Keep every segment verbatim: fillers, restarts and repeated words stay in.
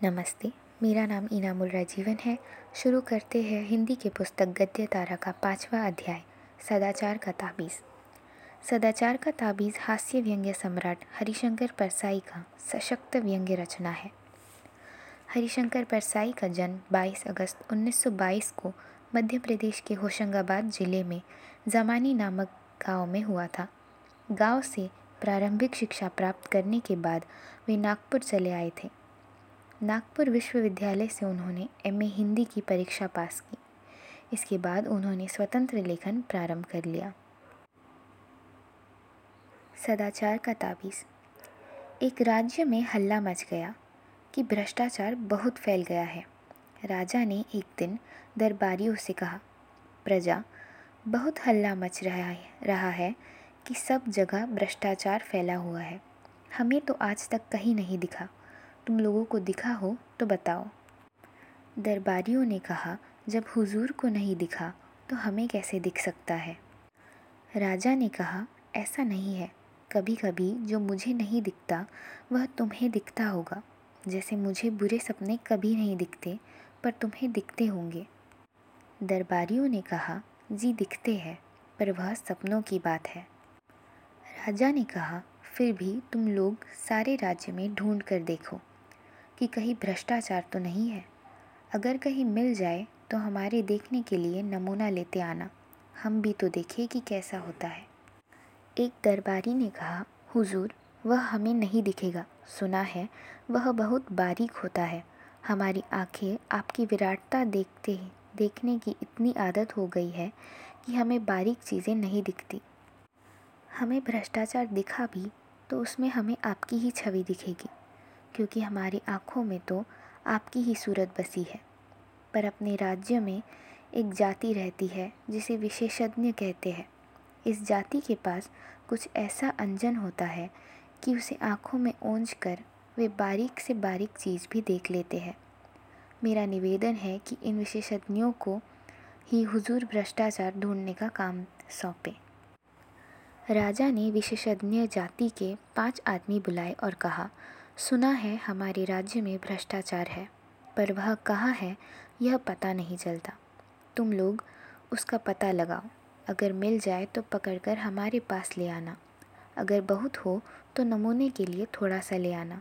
नमस्ते, मेरा नाम इनामुल राजीवन है। शुरू करते हैं हिंदी की पुस्तक गद्य तारा का पांचवा अध्याय, सदाचार का ताबीज़। सदाचार का ताबीज़ हास्य व्यंग्य सम्राट हरिशंकर परसाई का सशक्त व्यंग्य रचना है। हरिशंकर परसाई का जन्म बाईस अगस्त उन्नीस सौ बाईस को मध्य प्रदेश के होशंगाबाद जिले में जमानी नामक गांव में हुआ था। गांव से प्रारंभिक शिक्षा प्राप्त करने के बाद वे नागपुर चले आए थे। नागपुर विश्वविद्यालय से उन्होंने एमए हिंदी की परीक्षा पास की। इसके बाद उन्होंने स्वतंत्र लेखन प्रारंभ कर लिया। सदाचार का ताबीज़। एक राज्य में हल्ला मच गया कि भ्रष्टाचार बहुत फैल गया है। राजा ने एक दिन दरबारियों से कहा, प्रजा, बहुत हल्ला मच रहा है रहा है कि सब जगह भ्रष्टाचार फैला हुआ है। हमें तो आज तक कहीं नहीं दिखा। तुम लोगों को दिखा हो तो बताओ। दरबारियों ने कहा, जब हुजूर को नहीं दिखा तो हमें कैसे दिख सकता है। राजा ने कहा, ऐसा नहीं है। कभी कभी जो मुझे नहीं दिखता वह तुम्हें दिखता होगा, जैसे मुझे बुरे सपने कभी नहीं दिखते पर तुम्हें दिखते होंगे। दरबारियों ने कहा, जी दिखते हैं, पर वह सपनों की बात है। राजा ने कहा, फिर भी तुम लोग सारे राज्य में ढूंढ कर देखो कि कहीं भ्रष्टाचार तो नहीं है। अगर कहीं मिल जाए तो हमारे देखने के लिए नमूना लेते आना, हम भी तो देखें कि कैसा होता है। एक दरबारी ने कहा, हुजूर, वह हमें नहीं दिखेगा। सुना है वह बहुत बारीक होता है। हमारी आंखें आपकी विराटता देखते देखने की इतनी आदत हो गई है कि हमें बारीक चीज़ें नहीं दिखती। हमें भ्रष्टाचार दिखा भी तो उसमें हमें आपकी ही छवि दिखेगी, क्योंकि हमारी आँखों में तो आपकी ही सूरत बसी है। पर अपने राज्य में एक जाति रहती है जिसे विशेषज्ञ कहते हैं। इस जाति के पास कुछ ऐसा अंजन होता है कि उसे आँखों में ओंझ कर वे बारीक से बारीक चीज़ भी देख लेते हैं। मेरा निवेदन है कि इन विशेषज्ञों को ही हुजूर भ्रष्टाचार ढूंढने का काम सौंपे। राजा ने विशेषज्ञ जाति के पांच आदमी बुलाए और कहा, सुना है हमारे राज्य में भ्रष्टाचार है, पर वह कहाँ है यह पता नहीं चलता। तुम लोग उसका पता लगाओ। अगर मिल जाए तो पकड़कर हमारे पास ले आना। अगर बहुत हो तो नमूने के लिए थोड़ा सा ले आना।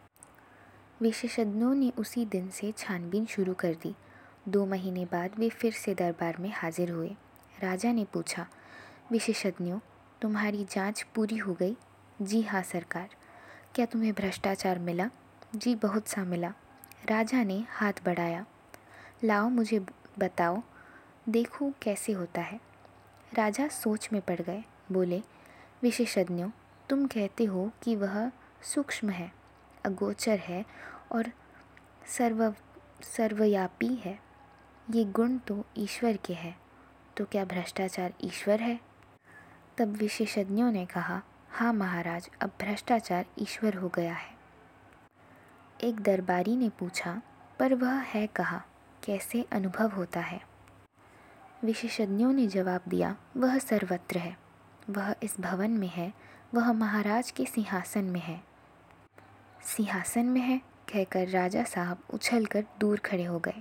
विशेषज्ञों ने उसी दिन से छानबीन शुरू कर दी। दो महीने बाद वे फिर से दरबार में हाजिर हुए। राजा ने पूछा, विशेषज्ञों, तुम्हारी जांच पूरी हो गई? जी हाँ सरकार। क्या तुम्हें भ्रष्टाचार मिला? जी बहुत सा मिला। राजा ने हाथ बढ़ाया। लाओ मुझे बताओ, देखो कैसे होता है। राजा सोच में पड़ गए। बोले, विशेषज्ञों, तुम कहते हो कि वह सूक्ष्म है, अगोचर है और सर्व सर्वव्यापी है। ये गुण तो ईश्वर के हैं, तो क्या भ्रष्टाचार ईश्वर है? तब विशेषज्ञों ने कहा, हाँ महाराज, अब भ्रष्टाचार ईश्वर हो गया है। एक दरबारी ने पूछा, पर वह है कहाँ, कैसे अनुभव होता है? विशेषज्ञों ने जवाब दिया, वह सर्वत्र है। वह इस भवन में है, वह महाराज के सिंहासन में है। सिंहासन में है कहकर राजा साहब उछलकर दूर खड़े हो गए।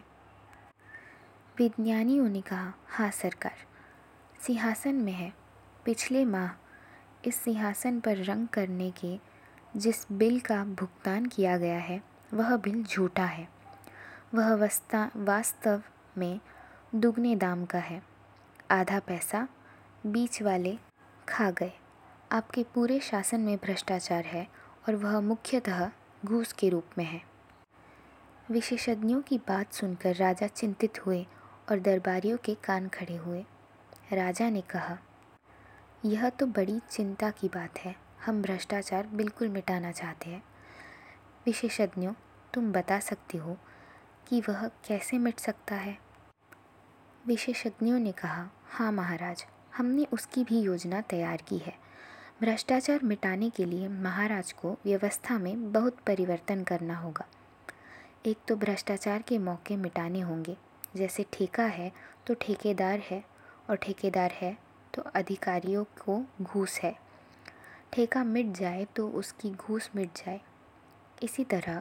विज्ञानियों ने कहा, हाँ सरकार, सिंहासन में है। पिछले माह इस सिंहासन पर रंग करने के जिस बिल का भुगतान किया गया है वह बिल झूठा है। वह वस्ता वास्तव में दुगने दाम का है। आधा पैसा बीच वाले खा गए। आपके पूरे शासन में भ्रष्टाचार है और वह मुख्यतः घूस के रूप में है। विशेषज्ञों की बात सुनकर राजा चिंतित हुए और दरबारियों के कान खड़े हुए। राजा ने कहा, यह तो बड़ी चिंता की बात है। हम भ्रष्टाचार बिल्कुल मिटाना चाहते हैं। विशेषज्ञों, तुम बता सकते हो कि वह कैसे मिट सकता है? विशेषज्ञों ने कहा, हाँ महाराज, हमने उसकी भी योजना तैयार की है। भ्रष्टाचार मिटाने के लिए महाराज को व्यवस्था में बहुत परिवर्तन करना होगा। एक तो भ्रष्टाचार के मौके मिटाने होंगे। जैसे ठेका है तो ठेकेदार है, और ठेकेदार है तो अधिकारियों को घूस है। ठेका मिट जाए तो उसकी घूस मिट जाए। इसी तरह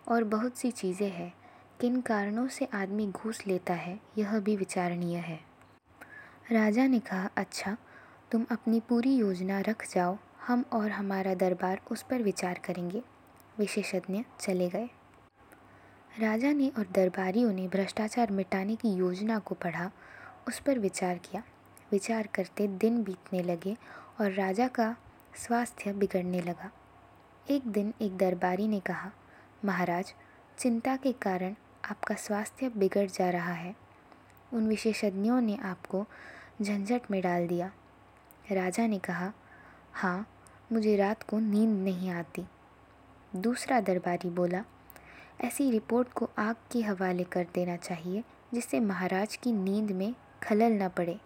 और बहुत सी चीज़ें हैं, किन कारणों से आदमी घूस लेता है यह भी विचारणीय है। राजा ने कहा, अच्छा, तुम अपनी पूरी योजना रख जाओ, हम और हमारा दरबार उस पर विचार करेंगे। विशेषज्ञ चले गए। राजा ने और दरबारियों ने भ्रष्टाचार मिटाने की योजना को पढ़ा, उस पर विचार किया। विचार करते दिन बीतने लगे और राजा का स्वास्थ्य बिगड़ने लगा। एक दिन एक दरबारी ने कहा, महाराज, चिंता के कारण आपका स्वास्थ्य बिगड़ जा रहा है। उन विशेषज्ञों ने आपको झंझट में डाल दिया। राजा ने कहा, हाँ, मुझे रात को नींद नहीं आती। दूसरा दरबारी बोला, ऐसी रिपोर्ट को आग के हवाले कर देना चाहिए, जिससे महाराज की नींद में खलल न पड़े।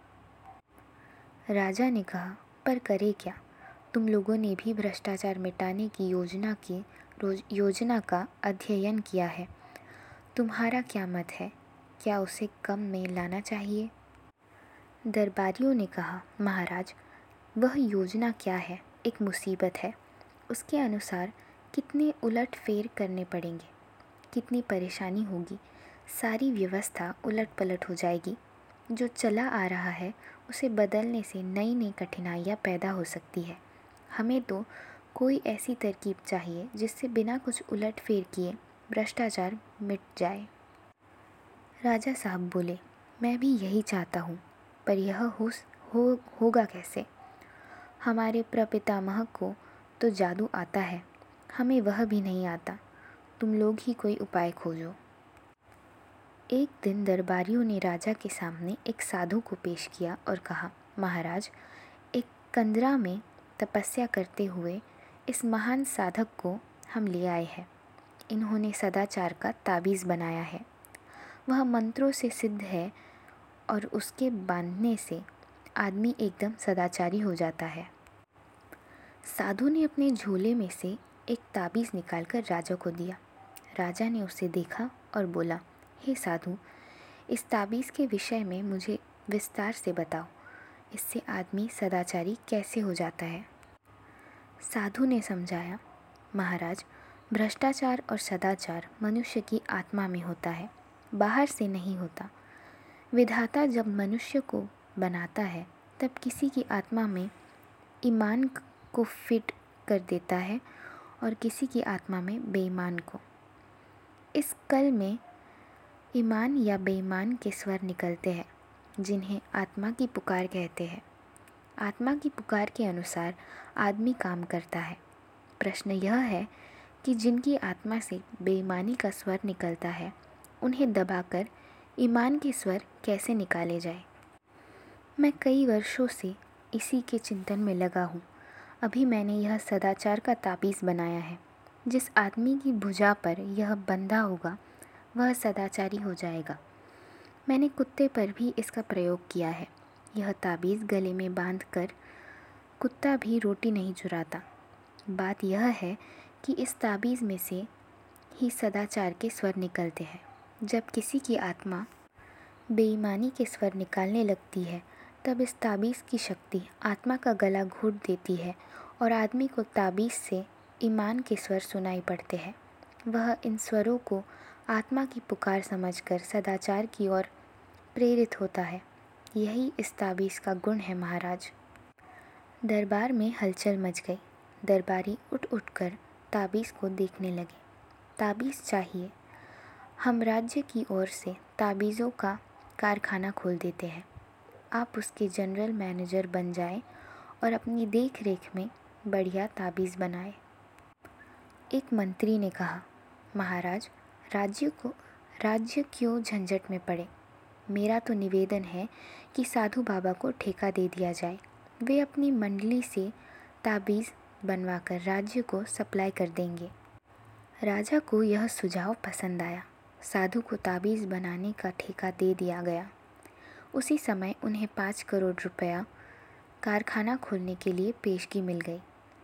राजा ने कहा, पर करे क्या? तुम लोगों ने भी भ्रष्टाचार मिटाने की योजना की रोज योजना का अध्ययन किया है। तुम्हारा क्या मत है? क्या उसे कम में लाना चाहिए? दरबारियों ने कहा, महाराज, वह योजना क्या है? एक मुसीबत है। उसके अनुसार कितने उलट फेर करने पड़ेंगे, कितनी परेशानी होगी, सारी व्यवस्था उलट पलट हो जाएगी। जो चला आ रहा है उसे बदलने से नई नई कठिनाइयाँ पैदा हो सकती है। हमें तो कोई ऐसी तरकीब चाहिए जिससे बिना कुछ उलट फेर किए भ्रष्टाचार मिट जाए। राजा साहब बोले, मैं भी यही चाहता हूँ, पर यह हो, हो होगा कैसे? हमारे प्रपितामह को तो जादू आता है, हमें वह भी नहीं आता। तुम लोग ही कोई उपाय खोजो। एक दिन दरबारियों ने राजा के सामने एक साधु को पेश किया और कहा, महाराज, एक कंदरा में तपस्या करते हुए इस महान साधक को हम ले आए हैं। इन्होंने सदाचार का ताबीज़ बनाया है। वह मंत्रों से सिद्ध है और उसके बांधने से आदमी एकदम सदाचारी हो जाता है। साधु ने अपने झोले में से एक ताबीज़ निकालकर राजा को दिया। राजा ने उसे देखा और बोला, हे साधु, इस ताबीज़ के विषय में मुझे विस्तार से बताओ। इससे आदमी सदाचारी कैसे हो जाता है? साधु ने समझाया, महाराज, भ्रष्टाचार और सदाचार मनुष्य की आत्मा में होता है, बाहर से नहीं होता। विधाता जब मनुष्य को बनाता है तब किसी की आत्मा में ईमान को फिट कर देता है और किसी की आत्मा में बेईमान को। इस कल में ईमान या बेईमान के स्वर निकलते हैं, जिन्हें आत्मा की पुकार कहते हैं। आत्मा की पुकार के अनुसार आदमी काम करता है। प्रश्न यह है कि जिनकी आत्मा से बेईमानी का स्वर निकलता है, उन्हें दबाकर ईमान के स्वर कैसे निकाले जाए? मैं कई वर्षों से इसी के चिंतन में लगा हूँ। अभी मैंने यह सदाचार का ताबीज़ बनाया है। जिस आदमी की भुजा पर यह बंधा होगा वह सदाचारी हो जाएगा। मैंने कुत्ते पर भी इसका प्रयोग किया है। यह ताबीज़ गले में बांधकर कुत्ता भी रोटी नहीं चुराता। बात यह है कि इस ताबीज़ में से ही सदाचार के स्वर निकलते हैं। जब किसी की आत्मा बेईमानी के स्वर निकालने लगती है, तब इस ताबीज़ की शक्ति आत्मा का गला घोट देती है और आदमी को ताबीज़ से ईमान के स्वर सुनाई पड़ते हैं। वह इन स्वरों को आत्मा की पुकार समझकर सदाचार की ओर प्रेरित होता है। यही इस ताबीज़ का गुण है महाराज। दरबार में हलचल मच गई। दरबारी उठ उठकर ताबीज़ को देखने लगे। ताबीज़ चाहिए, हम राज्य की ओर से ताबीज़ों का कारखाना खोल देते हैं। आप उसके जनरल मैनेजर बन जाएं और अपनी देख रेख में बढ़िया ताबीज़ बनाए। एक मंत्री ने कहा, महाराज, राज्य को राज्य क्यों झंझट में पड़े? मेरा तो निवेदन है कि साधु बाबा को ठेका दे दिया जाए। वे अपनी मंडली से ताबीज़ बनवाकर राज्य को सप्लाई कर देंगे। राजा को यह सुझाव पसंद आया। साधु को ताबीज़ बनाने का ठेका दे दिया गया। उसी समय उन्हें पाँच करोड़ रुपया कारखाना खोलने के लिए पेशगी मिल गई।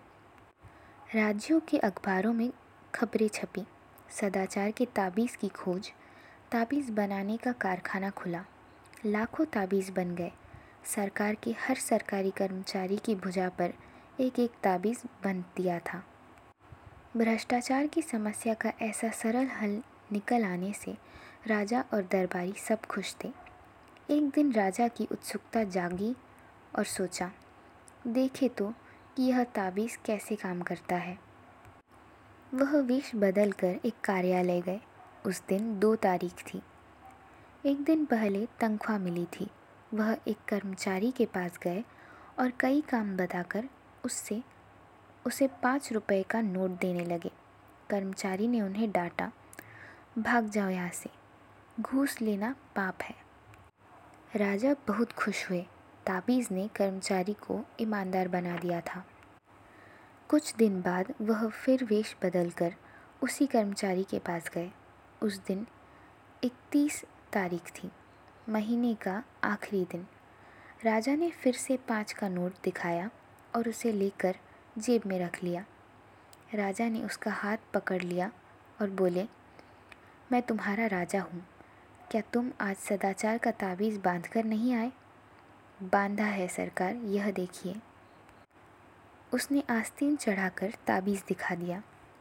राज्यों के अखबारों में खबरें छपी, सदाचार के ताबीज़ की खोज, ताबीज़ बनाने का कारखाना खुला। लाखों ताबीज़ बन गए। सरकार के हर सरकारी कर्मचारी की भुजा पर एक एक ताबीज़ बंध दिया था। भ्रष्टाचार की समस्या का ऐसा सरल हल निकल आने से राजा और दरबारी सब खुश थे। एक दिन राजा की उत्सुकता जागी और सोचा, देखे तो कि यह ताबीज़ कैसे काम करता है। वह वेश बदल कर एक कार्यालय गए। उस दिन दो तारीख थी। एक दिन पहले तनख्वाह मिली थी। वह एक कर्मचारी के पास गए और कई काम बताकर उससे उसे पाँच रुपए का नोट देने लगे। कर्मचारी ने उन्हें डांटा, भाग जाओ यहाँ से, घूस लेना पाप है। राजा बहुत खुश हुए। ताबीज़ ने कर्मचारी को ईमानदार बना दिया था। कुछ दिन बाद वह फिर वेश बदलकर उसी कर्मचारी के पास गए। उस दिन इकतीस तारीख थी, महीने का आखिरी दिन। राजा ने फिर से पाँच का नोट दिखाया और उसे लेकर जेब में रख लिया। राजा ने उसका हाथ पकड़ लिया और बोले, मैं तुम्हारा राजा हूँ, क्या तुम आज सदाचार का ताबीज़ बांध कर नहीं आए? बांधा है सरकार, यह देखिए। उसने आस्तीन चढ़ाकर ताबीज़ दिखा दिया।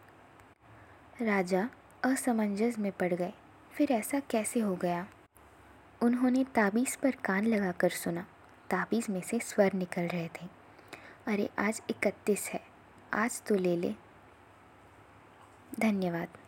राजा असमंजस में पड़ गए। फिर ऐसा कैसे हो गया? उन्होंने ताबीज़ पर कान लगाकर सुना। ताबीज़ में से स्वर निकल रहे थे, अरे आज इकतीस है, आज तो ले ले। धन्यवाद।